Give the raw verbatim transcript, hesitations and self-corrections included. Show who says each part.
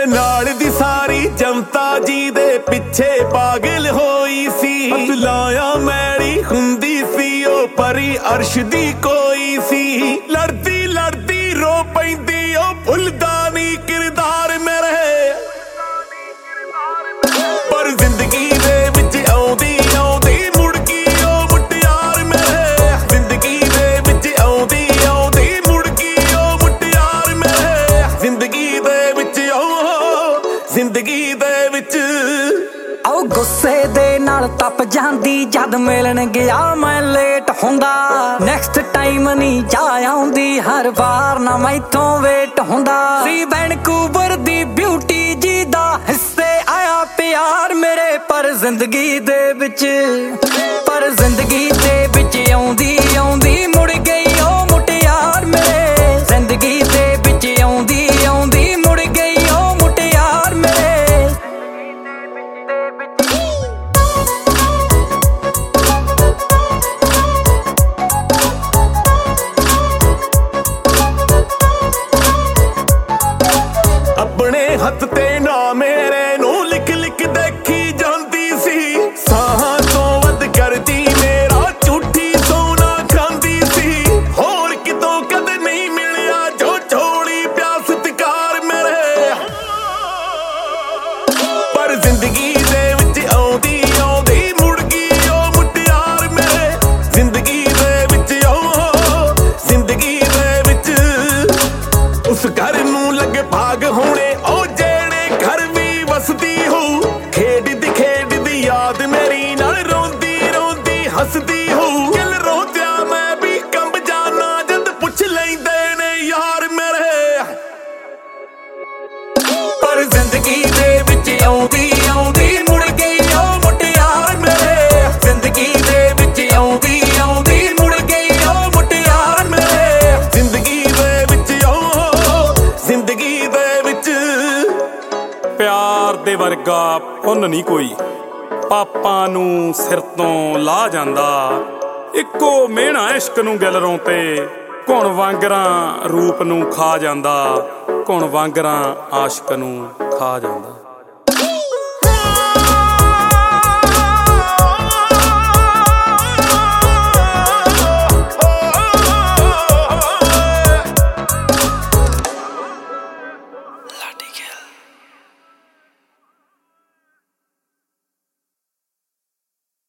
Speaker 1: नाल दी सारी जनता जी दे पिछे पागल होई सी। लाया मैड़ी हुंदी सी ओ परी अर्श दी कोई सी। लड़दी लड़दी रो पैंदी ओ भुलदा नी किरदार मेरे। पर जिंदगी दे विच आउंदी आउंदी मुड़ गई ओ मुटियार मेरे। जिंदगी दे विच आउंदी आउंदी मुड़ गई ओ मुटियार मेरे। जिंदगी दे विच जिंदगी दे विच
Speaker 2: आओ गुस्से दे नाल तप जांदी जद मिलन गया मैं लेट हुंदा। नैक्सट टाइम नहीं जा आउंदी हर बार ना मैथों वेट हुंदा। सी वैनकूवर दी ब्यूटी जी दा हिस्से आया प्यार मेरे। पर जिंदगी दे विच पर जिंदगी दे विच आउंदी आउंदी मुड़ गई ओ मुटियार मेरे। जिंदगी दे विच आउंदी आउंदी मुड़ गई ओ मुटियार मेरे।
Speaker 1: अपने हथ ते ना मेरे नू लिख लिख देखी जांदी सी। साहां तो वध करदी मेरा झूठी सोना खांदी सी। होर कितों कदे नहीं मिलिया जो छोड़ी प्यास सत्कार मेरे। पर जिंदगी दे विच आउंदी आउंदी मुड़ गई ओ मुटियार मेरे। जिंदगी दे विच ओ जिंदगी दे विच उस घर नू लगे भाग होने ओ जेड़े घर भी वसदी हो। खेडदी खेडदी याद मेरी नाल रोंदी रोंदी हसदी हो। दिल रोंदिया मैं भी कंब जाना जद पुछ लैंदे ने यार मेरे। पर जिंदगी दे विच आउंदी आउंदी मुड़ गई ओ मुटियार मेरे। जिंदगी दे विच आउंदी आउंदी मुड़ गई ओ मुटियार मेरे। जिंदगी दे विच जिंदगी दे विच
Speaker 3: प्यार दे वर्गा पुन्न नहीं कोई। पापां नूं सिर तों ला जांदा। इक्को मेहना इश्क नूं गिलरों ते कुण वांगरां रूप नूं खा जांदा। कुण वांगरां आशिक नूं खा जांदा।